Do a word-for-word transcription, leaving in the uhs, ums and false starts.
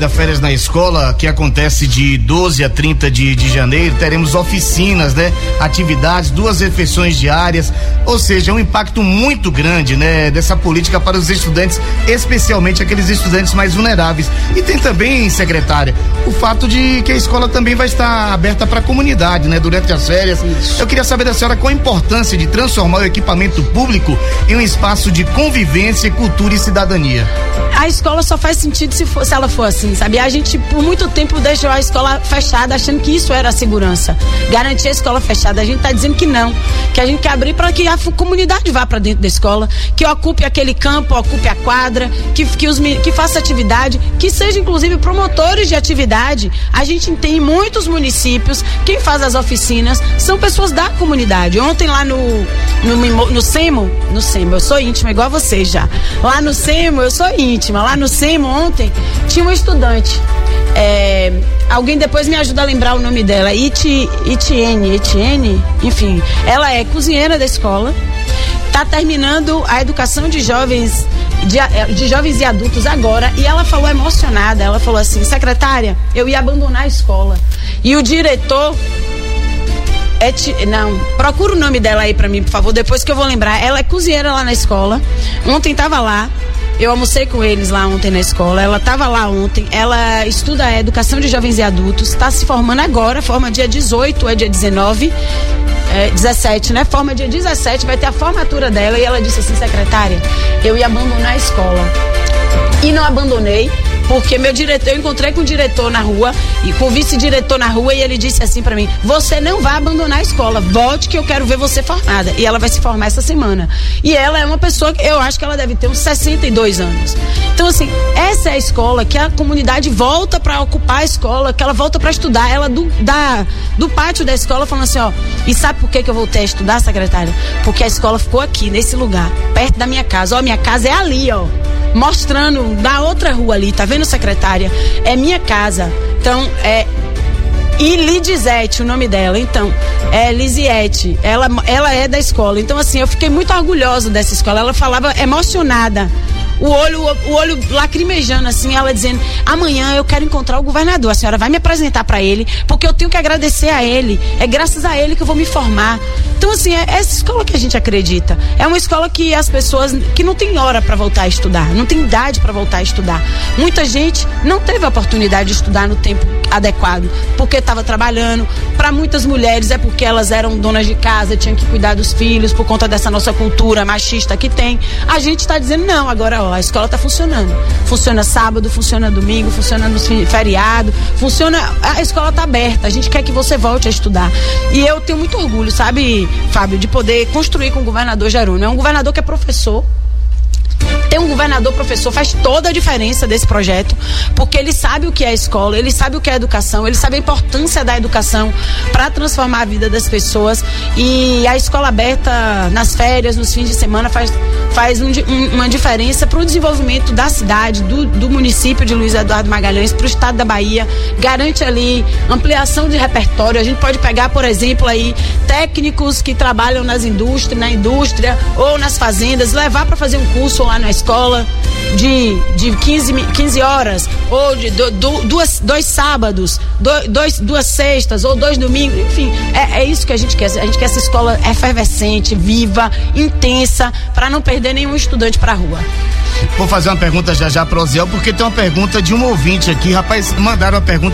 da Férias na Escola, que acontece de doze a trinta de, de janeiro, teremos oficinas, né? Atividades, duas refeições diárias, ou seja, um impacto muito grande, né? Dessa política para os estudantes, especialmente aqueles estudantes mais vulneráveis. E tem também, secretária, o fato de que a escola também vai estar aberta para a comunidade, né? Durante as férias. Isso. Eu queria saber da senhora qual a importância de transformar o equipamento público em um espaço de convivência, cultura e cidadania. A escola só faz sentido se, for, se ela for assim, sabe? A gente, por muito tempo, deixou a escola fechada, achando que isso era a segurança. Garantir a escola fechada. A gente tá dizendo que não. Que a gente quer abrir para que a comunidade vá para dentro da escola, que ocupe aquele campo, ocupe a quadra, que, que, os, que faça atividade, que seja, inclusive, promotores de atividade. A gente tem muitos municípios, quem faz as oficinas são pessoas da comunidade. Ontem, lá no, no, no SEMO, no SEMO, eu sou íntima, igual a vocês já. Lá no SEMO, eu sou íntima. Lá no SEMO, ontem, tinha uma estudante. É, alguém depois me ajuda a lembrar o nome dela. Iti, Itiene, Etienne, enfim. Ela é cozinheira da escola. Está terminando a educação de jovens, de, de jovens e adultos agora. E ela falou emocionada. Ela falou assim: secretária, eu ia abandonar a escola. E o diretor... É, não, procura o nome dela aí pra mim, por favor, depois que eu vou lembrar. Ela é cozinheira lá na escola. Ontem tava lá. Eu almocei com eles lá ontem na escola. Ela estava lá ontem. Ela estuda a educação de jovens e adultos. Está se formando agora. Forma dia dezoito, é dia dezenove. É, dezessete, né? Forma dia dezessete. Vai ter a formatura dela. E ela disse assim: secretária, eu ia abandonar a escola. E não abandonei. Porque meu diretor, eu encontrei com o diretor na rua e com o vice-diretor na rua e ele disse assim pra mim: você não vai abandonar a escola, volte que eu quero ver você formada. E ela vai se formar essa semana. E ela é uma pessoa que eu acho que ela deve ter uns sessenta e dois anos. Então, assim, essa é a escola que a comunidade volta pra ocupar a escola, que ela volta pra estudar. Ela do, da, do pátio da escola falando assim: ó, e sabe por que que eu voltei a estudar, secretária? Porque a escola ficou aqui, nesse lugar, perto da minha casa. Ó, minha casa é ali, ó. Mostrando da outra rua ali, tá vendo, secretária? É minha casa. Então, é e Lidizete, o nome dela. Então, é Lisiete. Ela, ela é da escola. Então, assim, eu fiquei muito orgulhosa dessa escola. Ela falava emocionada. O olho, o olho lacrimejando, assim, ela dizendo: amanhã eu quero encontrar o governador, a senhora vai me apresentar para ele, porque eu tenho que agradecer a ele, é graças a ele que eu vou me formar. Então, assim, é essa escola que a gente acredita. É uma escola que as pessoas, que não tem hora para voltar a estudar, não tem idade para voltar a estudar. Muita gente não teve a oportunidade de estudar no tempo adequado, porque estava trabalhando. Para muitas mulheres é porque elas eram donas de casa, tinham que cuidar dos filhos, por conta dessa nossa cultura machista que tem. A gente está dizendo: não, agora, ó, a escola está funcionando. Funciona sábado, funciona domingo, funciona no feriado, funciona, a escola está aberta. A gente quer que você volte a estudar. E eu tenho muito orgulho, sabe, Fábio, de poder construir com o governador Jerônimo. É um governador que é professor. Ter um governador professor faz toda a diferença desse projeto, porque ele sabe o que é a escola, ele sabe o que é a educação, ele sabe a importância da educação para transformar a vida das pessoas. E a escola aberta nas férias, nos fins de semana, faz, faz um, um, uma diferença para o desenvolvimento da cidade, do, do município de Luiz Eduardo Magalhães, para o estado da Bahia. Garante ali ampliação de repertório. A gente pode pegar, por exemplo, aí técnicos que trabalham nas indústrias, na indústria ou nas fazendas, levar para fazer um curso lá na escola de, de quinze, quinze horas, ou de do, do, duas, dois sábados, do, dois, duas sextas, ou dois domingos, enfim, é, é isso que a gente quer. A gente quer essa escola efervescente, viva, intensa, para não perder nenhum estudante para a rua. Vou fazer uma pergunta já já para o Oziel, porque tem uma pergunta de um ouvinte aqui. Rapaz, mandaram uma pergunta